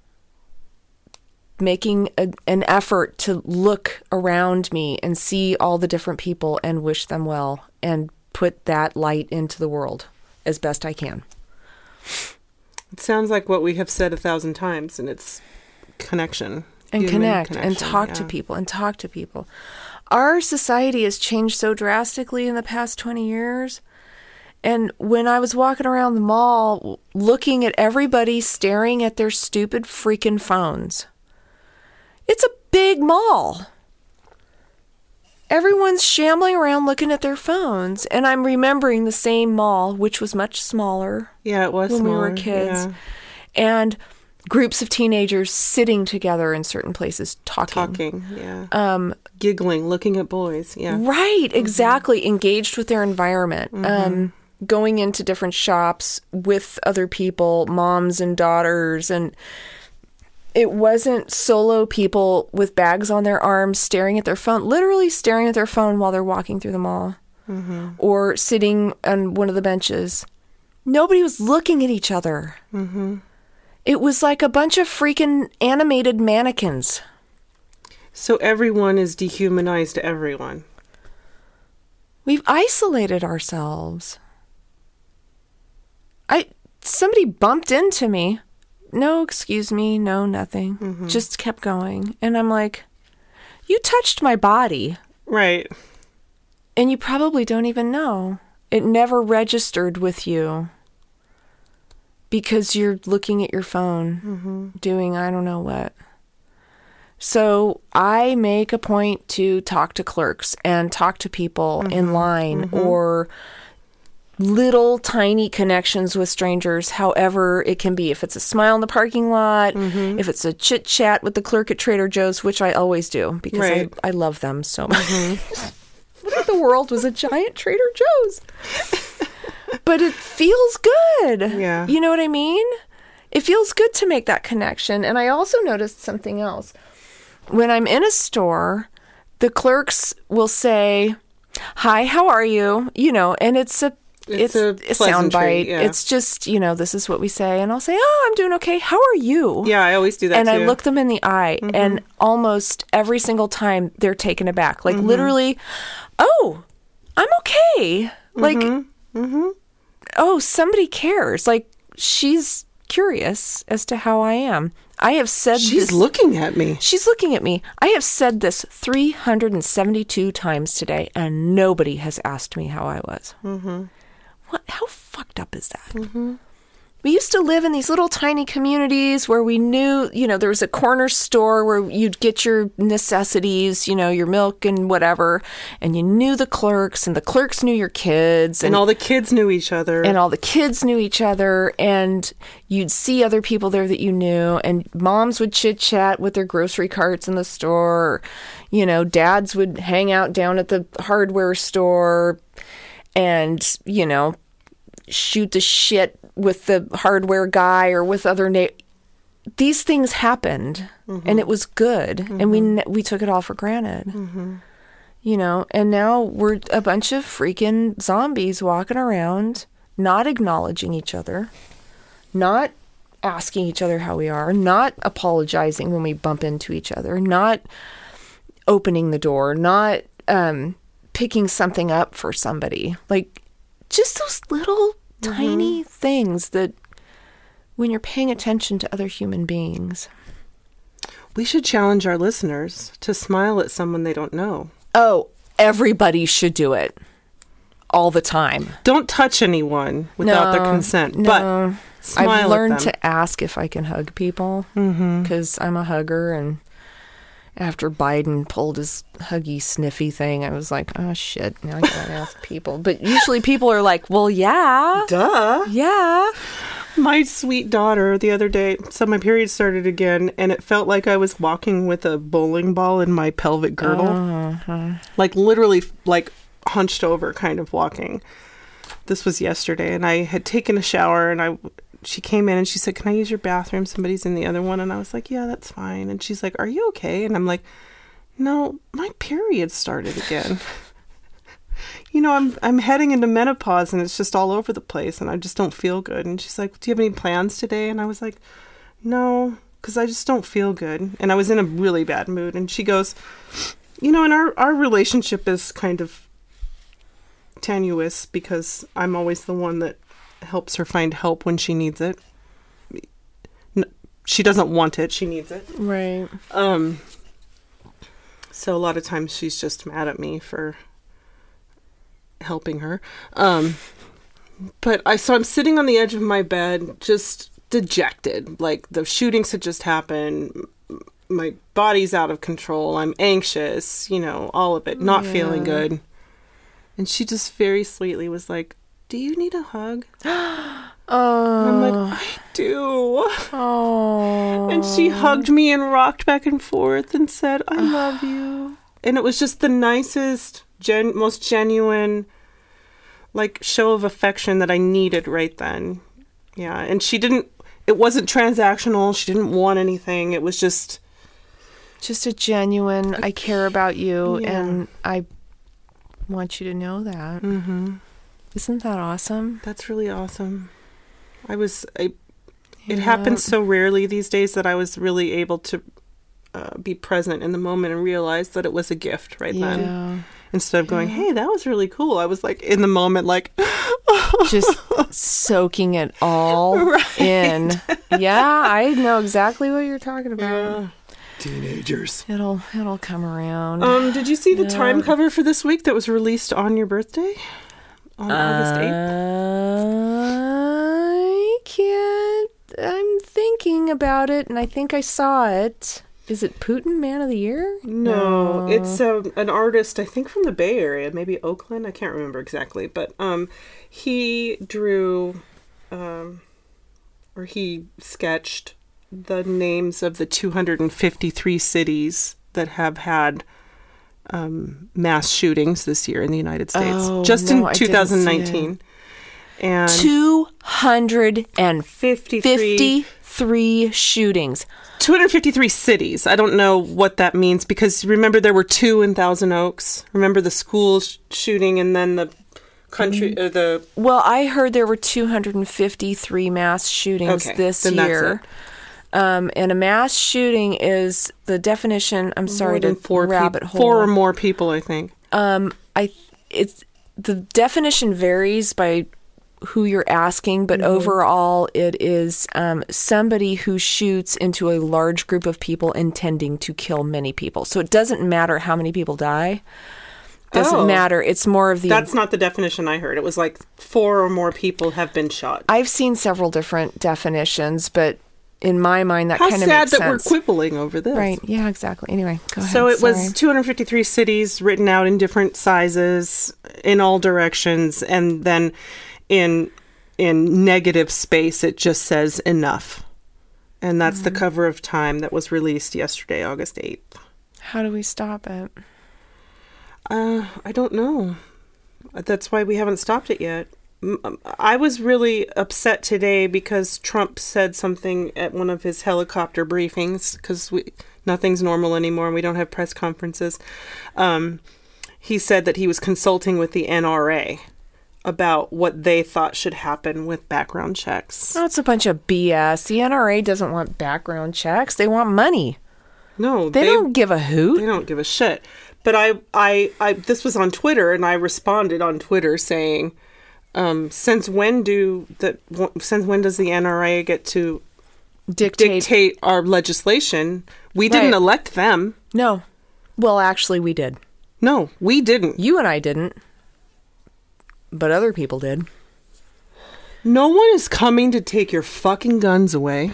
making a, an effort to look around me and see all the different people and wish them well and put that light into the world as best I can. It sounds like what we have said a thousand times, and it's connection. And connect and talk yeah. to people and talk to people. Our society has changed so drastically in the past twenty years. And when I was walking around the mall, looking at everybody staring at their stupid freaking phones, it's a big mall. Everyone's shambling around looking at their phones. And I'm remembering the same mall, which was much smaller. Yeah, it was when smaller. we were kids. Yeah. And groups of teenagers sitting together in certain places, talking. Talking, yeah. Um, Giggling, looking at boys, yeah. Right, exactly. Mm-hmm. Engaged with their environment. Mm-hmm. Um, going into different shops with other people, moms and daughters, and it wasn't solo people with bags on their arms staring at their phone, literally staring at their phone while they're walking through the mall, mm-hmm. or sitting on one of the benches. Nobody was looking at each other. Mm-hmm. It was like a bunch of freaking animated mannequins. So everyone is dehumanized to everyone. We've isolated ourselves. I somebody bumped into me. No, excuse me, no, nothing. Mm-hmm. Just kept going. And I'm like, you touched my body. Right. And you probably don't even know. It never registered with you. Because you're looking at your phone, mm-hmm. doing I don't know what. So I make a point to talk to clerks and talk to people mm-hmm. in line mm-hmm. or little tiny connections with strangers, however it can be. If it's a smile in the parking lot, mm-hmm. if it's a chit chat with the clerk at Trader Joe's, which I always do because right. I, I love them so much. Mm-hmm. What if the world was a giant Trader Joe's? But it feels good. Yeah. You know what I mean? It feels good to make that connection. And I also noticed something else. When I'm in a store, the clerks will say, hi, how are you? You know, and it's a It's it's a a, pleasantry, soundbite. yeah. It's just, you know, this is what we say. And I'll say, oh, I'm doing okay. How are you? Yeah, I always do that and too. I look them in the eye, Mm-hmm. and almost every single time they're taken aback. Like, Mm-hmm. literally, oh, I'm okay. Like, Mm-hmm. oh, somebody cares. Like, she's curious as to how I am. I have said She's this. looking at me. She's looking at me. I have said this three hundred seventy-two times today, and nobody has asked me how I was. Mm-hmm. What? How fucked up is that? Mm-hmm. We used to live in these little tiny communities where we knew, you know, there was a corner store where you'd get your necessities, you know, your milk and whatever, and you knew the clerks, and the clerks knew your kids, And all the kids knew each other. and all the kids knew each other, and you'd see other people there that you knew, and moms would chit chat with their grocery carts in the store, or, you know, dads would hang out down at the hardware store and, you know, shoot the shit with the hardware guy or with other na- these things happened, mm-hmm. and it was good, mm-hmm. and we ne- we took it all for granted. Mm-hmm. You know, and now we're a bunch of freaking zombies walking around, not acknowledging each other, not asking each other how we are, not apologizing when we bump into each other, not opening the door, not um, picking something up for somebody. Like, just those little mm-hmm. tiny things that when you're paying attention to other human beings. We should challenge our listeners to smile at someone they don't know. Oh, everybody should do it all the time. Don't touch anyone without No, their consent, no. but smile I've learned at them. to ask if I can hug people because mm-hmm. I'm a hugger, and after Biden pulled his huggy sniffy thing, I was like, oh shit, now I gotta ask people. But usually people are like, well, yeah. Duh. Yeah. My sweet daughter the other day, so my period started again, and it felt like I was walking with a bowling ball in my pelvic girdle. Uh-huh. Like literally like hunched over kind of walking. This was yesterday, and I had taken a shower, and I she came in and she said, can I use your bathroom? Somebody's in the other one. And I was like, yeah, that's fine. And she's like, are you okay? And I'm like, no, my period started again. You know, I'm I'm heading into menopause, and it's just all over the place, and I just don't feel good. And she's like, do you have any plans today? And I was like, no, because I just don't feel good. And I was in a really bad mood. And she goes, you know, and our, our relationship is kind of tenuous because I'm always the one that helps her find help when she needs it. No, she doesn't want it. She needs it. Right. Um. So a lot of times she's just mad at me for helping her. Um, but I, so I'm sitting on the edge of my bed, just dejected. Like the shootings had just happened. My body's out of control. I'm anxious, you know, all of it, not Yeah. feeling good. And she just very sweetly was like, do you need a hug? Oh. And I'm like, I do. Oh. And she hugged me and rocked back and forth and said, I love you. And it was just the nicest, gen- most genuine, like, show of affection that I needed right then. Yeah. And she didn't, it wasn't transactional. She didn't want anything. It was just... Just a genuine, I care about you, Yeah. and I want you to know that. Mm-hmm. Isn't that awesome? That's really awesome. I was... I, it Yeah. happens so rarely these days that I was really able to uh, be present in the moment and realize that it was a gift right then. Yeah. Instead of going, hey, that was really cool. I was like in the moment, like, Just soaking it all Right. in. Yeah, I know exactly what you're talking about. yeah. Teenagers. It'll it'll come around. Um, did you see the Yeah. time cover for this week that was released on your birthday? On August eighth? I can't. I'm thinking about it, and I think I saw it. Is it Putin Man of the Year? No, it's um, an artist, I think from the Bay Area, maybe Oakland. I can't remember exactly. But um, he drew, um, or he sketched the names of the two hundred fifty-three cities that have had um, mass shootings this year in the United States. Oh, just no, I in didn't see twenty nineteen. And two hundred fifty-three fifty-three shootings. two hundred fifty-three cities. I don't know what that means because remember there were two in Thousand Oaks. Remember the school sh- shooting and then the country, uh, the Well, I heard there were two hundred fifty-three mass shootings Okay, this then that's year. Um, and a mass shooting is the definition. I'm sorry more to than four rabbit peop- hole. four or more people, I think. Um, I it's the definition varies by who you're asking, but Mm-hmm. overall, it is um, somebody who shoots into a large group of people intending to kill many people. So it doesn't matter how many people die. Doesn't Oh. matter. It's more of the. That's not the definition I heard. It was like four or more people have been shot. I've seen several different definitions, but in my mind, that How kind of sad makes that sense. we're quibbling over this. Right. Yeah, exactly. Anyway, go ahead. So it Sorry. was two hundred fifty-three cities written out in different sizes in all directions, and then in in negative space it just says enough. And that's the cover of Time that was released yesterday, August eighth. How do we stop it? Uh, I don't know. That's why we haven't stopped it yet. M- I was really upset today because Trump said something at one of his helicopter briefings, because we nothing's normal anymore and we don't have press conferences. Um, he said that he was consulting with the N R A about what they thought should happen with background checks. Oh, it's a bunch of B S. The N R A doesn't want background checks. They want money. No, They, don't give a hoot. They don't give a shit. But I, I, I, this was on Twitter, and I responded on Twitter saying, um, "Since when do the since when does the N R A get to Dictate. dictate our legislation? We didn't Right. elect them. No. Well, actually, we did. No, we didn't. You and I didn't. But other people did. No one is coming to take your fucking guns away.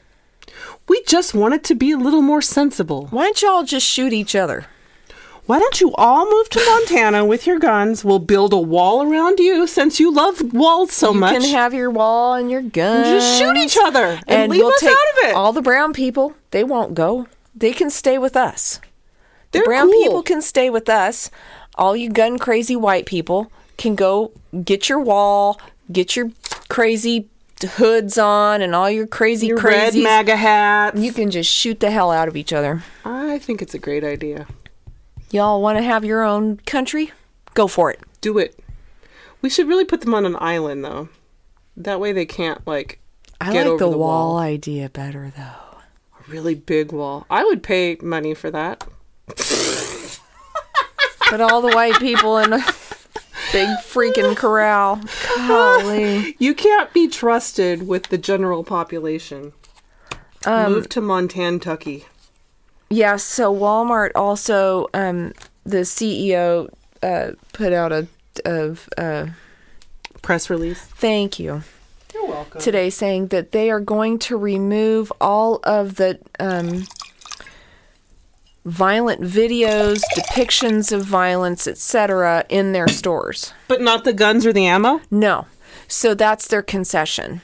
We just want it to be a little more sensible. Why don't y'all just shoot each other? Why don't you all move to Montana with your guns? We'll build a wall around you since you love walls so you much. can have your wall and your guns. Just shoot each other and, And leave we'll us take out of it. all the brown people. They won't go. They can stay with us. The They're brown cool. people can stay with us. All you gun crazy white people can go get your wall, get your crazy hoods on, and all your crazy Your red crazies. MAGA hats. You can just shoot the hell out of each other. I think it's a great idea. Y'all want to have your own country? Go for it. Do it. We should really put them on an island, though. That way they can't, like, I get like over the, the wall wall. idea better, though. A really big wall. I would pay money for that. But all the white people in a big freaking corral. Golly. You can't be trusted with the general population. Um, Move to Montantucky. Yeah, so Walmart also, um, the C E O uh, put out a, of uh, Press release. thank you You're welcome. today saying that they are going to remove all of the um, violent videos, depictions of violence, et cetera in their stores. But not the guns or the ammo? No. So that's their concession.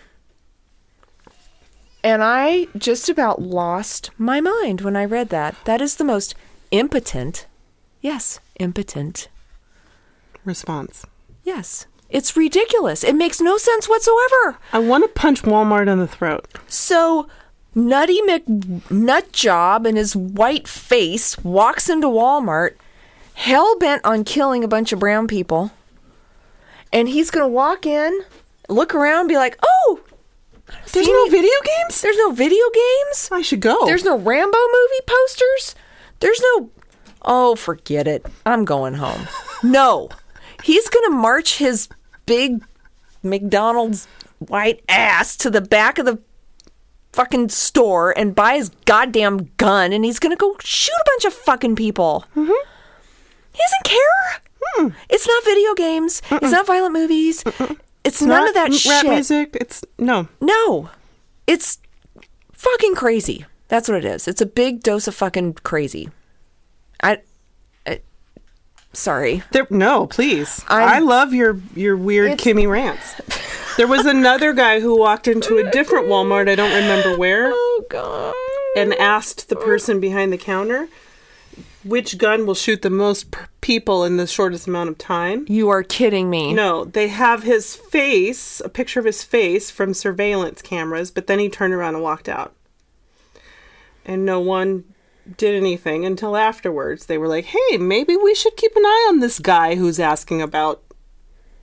And I just about lost my mind when I read that. That is the most impotent, yes, impotent, Response. yes. It's ridiculous. It makes no sense whatsoever. I want to punch Walmart in the throat. So Nutty McNutjob and his white face walks into Walmart, hell-bent on killing a bunch of brown people. And he's going to walk in, look around, be like, oh, There's see no any- video games? There's no video games. I should go. There's no Rambo movie posters. There's no... Oh, forget it. I'm going home. No. He's going to march his big McDonald's white ass to the back of the fucking store and buy his goddamn gun, and he's going to go shoot a bunch of fucking people. Mm-hmm. He doesn't care. Hmm. It's not video games. Mm-mm. It's not violent movies. Mm-mm. It's none Not of that rap shit. music. It's no. No. It's fucking crazy. That's what it is. It's a big dose of fucking crazy. I, I sorry. There, no, please. I'm- I love your your weird It's- Kimmy rants. There was another guy who walked into a different Walmart, I don't remember where, Oh god. and asked the person behind the counter, which gun will shoot the most p- people in the shortest amount of time? You are kidding me. No, they have his face, a picture of his face from surveillance cameras, but then he turned around and walked out. And no one did anything until afterwards. They were like, hey, maybe we should keep an eye on this guy who's asking about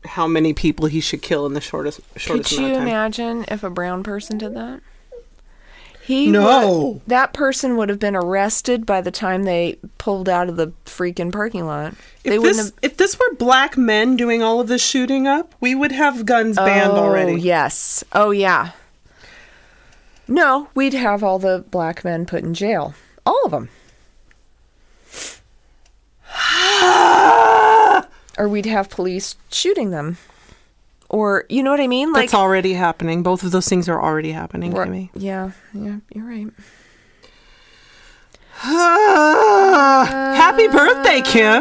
how many people he should kill in the shortest shortest Could amount you of time. imagine if a brown person did that? He No. would- that person would have been arrested by the time they pulled out of the freaking parking lot. If they wouldn't this have. if this were black men doing all of this shooting up, we would have guns banned Oh, already. yes. Oh, yeah. No, we'd have all the black men put in jail. All of them. Or we'd have police shooting them. Or, you know what I mean? Like, That's already happening. Both of those things are already happening, Or- Kimmy. Yeah, yeah, you're right. Happy birthday, Kim.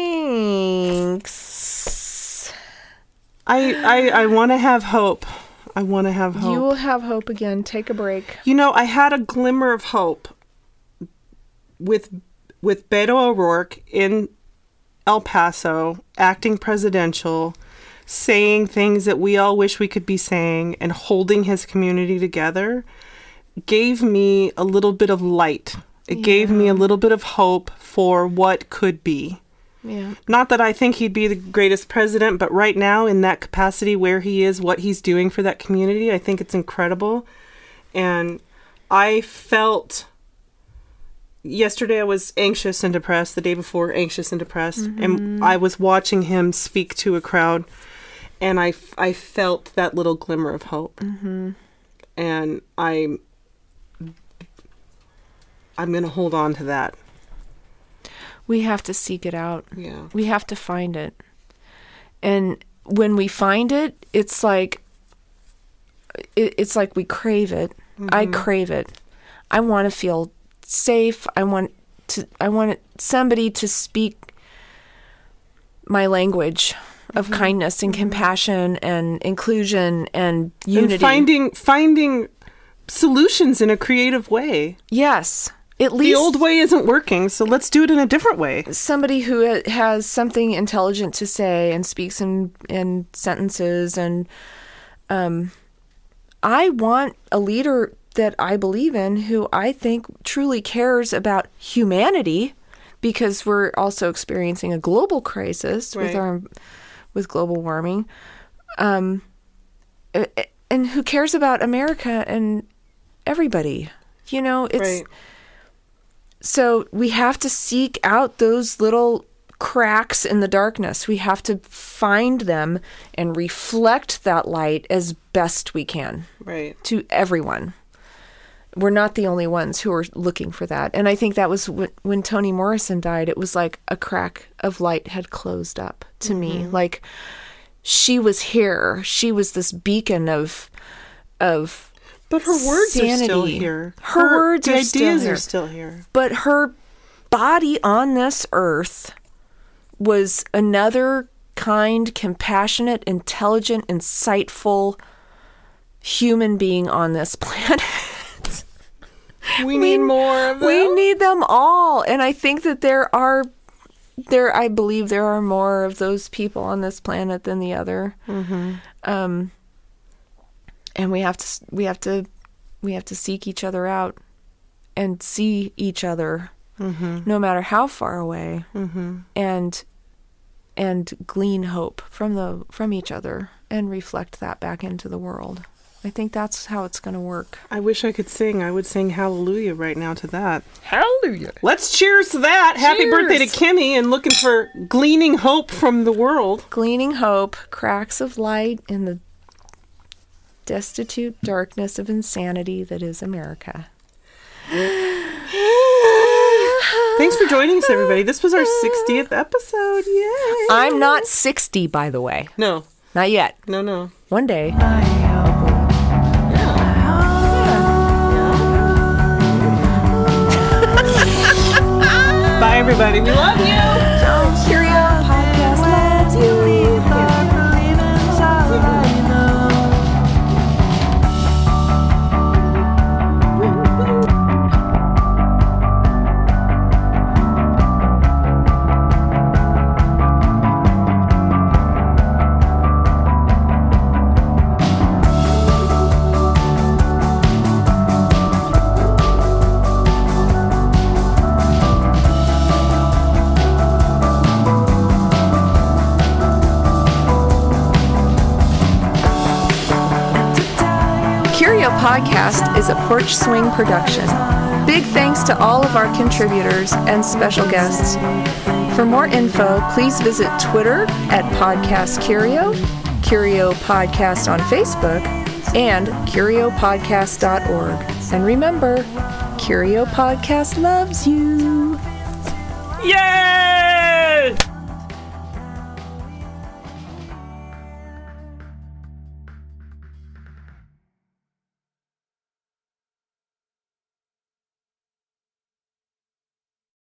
Thanks. I I, I want to have hope. I want to have hope. You will have hope again. Take a break. You know, I had a glimmer of hope with with Beto O'Rourke in El Paso, acting presidential, saying things that we all wish we could be saying, and holding his community together, gave me a little bit of light. It gave me a little bit of hope for what could be. Yeah. Not that I think he'd be the greatest president, but right now, in that capacity where he is, what he's doing for that community, I think it's incredible. And I felt... Yesterday I was anxious and depressed. The day before, anxious and depressed. Mm-hmm. And I was watching him speak to a crowd, and I, I felt that little glimmer of hope. Mm-hmm. And I... I'm going to hold on to that. We have to seek it out. Yeah. We have to find it. And when we find it, it's like it, it's like we crave it. Mm-hmm. I crave it. I want to feel safe. I want to I want somebody to speak my language of Mm-hmm. kindness and compassion and inclusion and unity. And finding finding solutions in a creative way. Yes. At The least old way isn't working, so let's do it in a different way. somebody who ha- has something intelligent to say and speaks in in sentences, and um I want a leader that I believe in, who I think truly cares about humanity, because we're also experiencing a global crisis with Right. our with global warming, um a- a- and who cares about America and everybody. You know, it's Right. so we have to seek out those little cracks in the darkness. We have to find them and reflect that light as best we can Right. to everyone. We're not the only ones who are looking for that. And I think that was when, when Toni Morrison died, it was like a crack of light had closed up to me. Like, she was here. She was this beacon of of But her words are still sanity. here. Her words the are still ideas here. are still here. But her body on this earth was another kind, compassionate, intelligent, insightful human being on this planet. We need more of them. We need them all. And I think that there are there I believe there are more of those people on this planet than the other. Mm-hmm. Um and we have to we have to we have to seek each other out and see each other, Mm-hmm. no matter how far away, Mm-hmm. and and glean hope from the from each other and reflect that back into the world. I think that's how it's going to work. I wish I could sing. I would sing hallelujah right now to that. Hallelujah. Let's cheers to that. Happy Cheers. birthday to Kimmy, and looking for gleaning hope from the world. Gleaning hope, cracks of light in the destitute darkness of insanity that is America. Thanks for joining us, everybody. This was our sixtieth episode. Yay! I'm not sixty, by the way. No, Not yet. no, no. One day. Bye, everybody. We love you. Cheerio. Podcast loves you. Podcast is a Porch Swing production. Big thanks to all of our contributors and special guests. For more info, please visit Twitter at Podcast Curio, Curio Podcast on Facebook, and curio podcast dot org. And remember, Curio Podcast loves you. Yay!